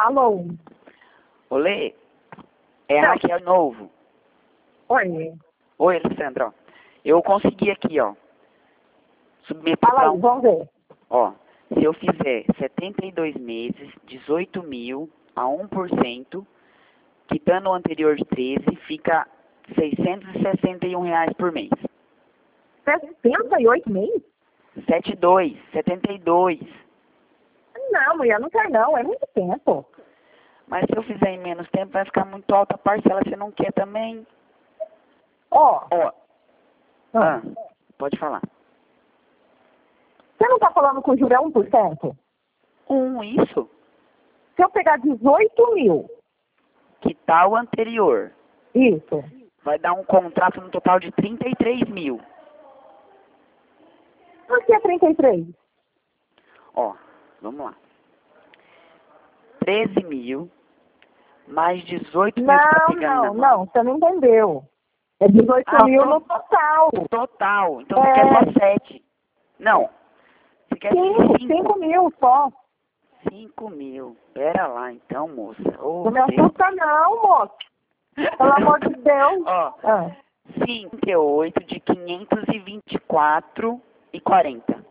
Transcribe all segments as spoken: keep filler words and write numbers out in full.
Alô? Olê, é a Não. Raquel Novo. Oi. Oi, Alessandra. Ó. Eu consegui aqui, ó. Submeter Fala pra aí, um... vamos ver. Ó, se eu fizer setenta e dois meses, dezoito mil a um por cento, quitando o anterior de treze, fica seiscentos e sessenta e um reais por mês. setenta e oito meses? setenta e dois, setenta e dois. Não, mulher, não quer não, é muito tempo. Mas se eu fizer em menos tempo, vai ficar muito alta a parcela. Você não quer também? Ó, Ó, ah, ah, pode falar. você não tá falando que o juro é um por cento? Um, isso. Se eu pegar dezoito mil, Que tal o anterior? isso. Vai dar um contrato no total de trinta e três mil. Por que trinta e três? Ó, vamos lá. treze mil, mais dezoito mil que tá Não, pegando na não, mão. não, você não entendeu. É dezoito Ah, mil to- no total. Total. Então É. você quer só sete. Não. Você quer Cinco, cinco. cinco mil só. Cinco mil. Pera lá então, moça. Ô, Não me Deus. assusta não, moço. Pelo amor de Deus. Ó, Ah. cinquenta e oito de quinhentos e vinte e quatro e quarenta.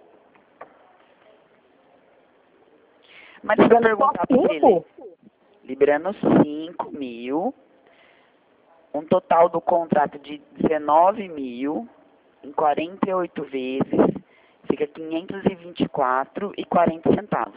Mas deixa eu Liberando só perguntar pra ele. cinco? Liberando cinco mil, um total do contrato de dezenove mil, em quarenta e oito vezes, fica quinhentos e vinte e quatro e quarenta centavos.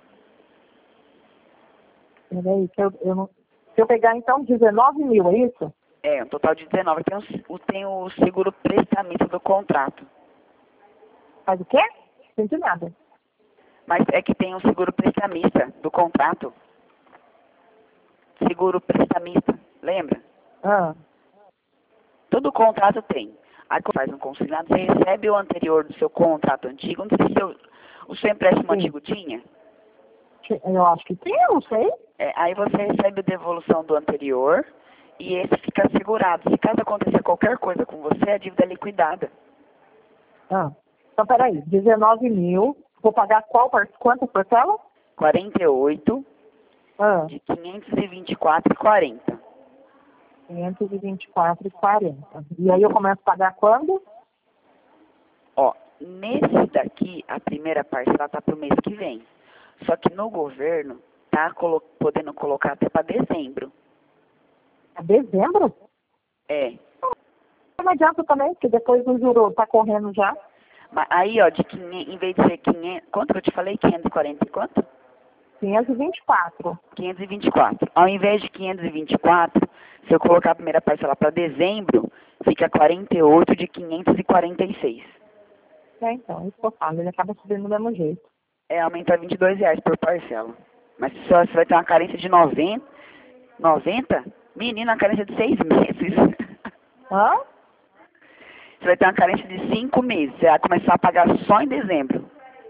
Peraí, se eu, eu não... Se eu pegar então dezenove mil, é isso? É, um total de dezenove. Tem o, tem o seguro prestamista do contrato. Faz o quê? Não entendi nada. Mas é que tem o seguro prestamista do contrato. Seguro prestamista, lembra? Ah. Todo contrato tem. Aí quando faz um consignado, você recebe o anterior do seu contrato antigo. Não sei se o, o seu empréstimo Sim. antigo tinha. Eu acho que sim, eu não sei. É, aí você recebe a devolução do anterior e esse fica segurado. Se caso acontecer qualquer coisa com você, a dívida é liquidada. Ah. Então, peraí, dezenove mil. Vou pagar qual, par- quantas parcelas? quarenta e oito Ah. de quinhentos e vinte e quatro e quarenta. quinhentos e vinte e quatro e quarenta. E aí eu começo a pagar quando? Ó, nesse daqui, a primeira parcela tá para o mês que vem. Só que no governo, tá colo podendo colocar até para dezembro. É dezembro? É. Não adianta também, porque depois o juro tá correndo já. Mas aí, ó, de quinhentos, em vez de ser quinhentos, quanto que eu te falei? quinhentos e quarenta e quanto? quinhentos e vinte e quatro. quinhentos e vinte e quatro. Ao invés de quinhentos e vinte e quatro, se eu colocar a primeira parcela para dezembro, fica quarenta e oito de quinhentos e quarenta e seis. É, então, isso que eu falo, ele acaba subindo do mesmo jeito. É, aumenta vinte e dois reais por parcela. Mas só você vai ter uma carência de noventa, noventa? Menina, uma carência de seis meses. Hã? Você vai ter uma carência de cinco meses. Você vai começar a pagar só em dezembro.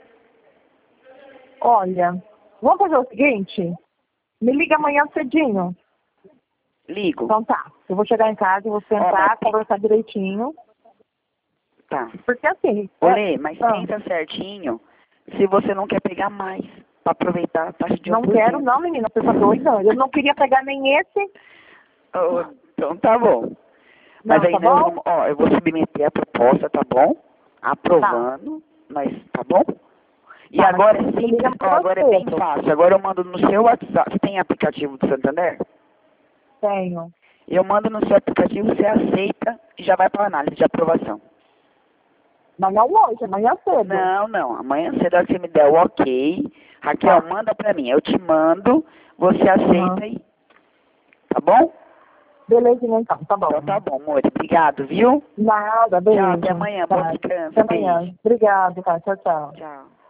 Olha, vamos fazer o seguinte? Me liga amanhã cedinho. Ligo. Então tá, eu vou chegar em casa, eu vou sentar, mas- conversar direitinho. Tá. Porque assim... Olê, mas ah, pensa certinho se você não quer pegar mais. Pra aproveitar a taxa de não um por quero cento. não, menina, você tá doida. Eu não queria pegar nem esse. Oh, então tá bom. Não, Mas tá ainda eu bom? vou, ó, eu vou submeter a proposta, tá bom? Aprovando, mas tá bom? E Tá, mas agora é me simples, liga ó, agora é bem cedo. fácil. Agora eu mando no seu WhatsApp. Você tem aplicativo do Santander? Tenho. Eu mando no seu aplicativo, você aceita e já vai para análise de aprovação. Mas não hoje, amanhã cedo. Não, não. Amanhã cedo você me der o ok. Raquel, Tá. manda pra mim. Eu te mando, você aceita Uhum. e... Tá bom? Belezinha então, tá bom. Então tá bom, amor. Obrigado, viu? Nada, beijo. Tchau, até amanhã. Tá. Bom descanso. Até amanhã. Beijo. Obrigado, tá. Tchau, tchau. Tchau.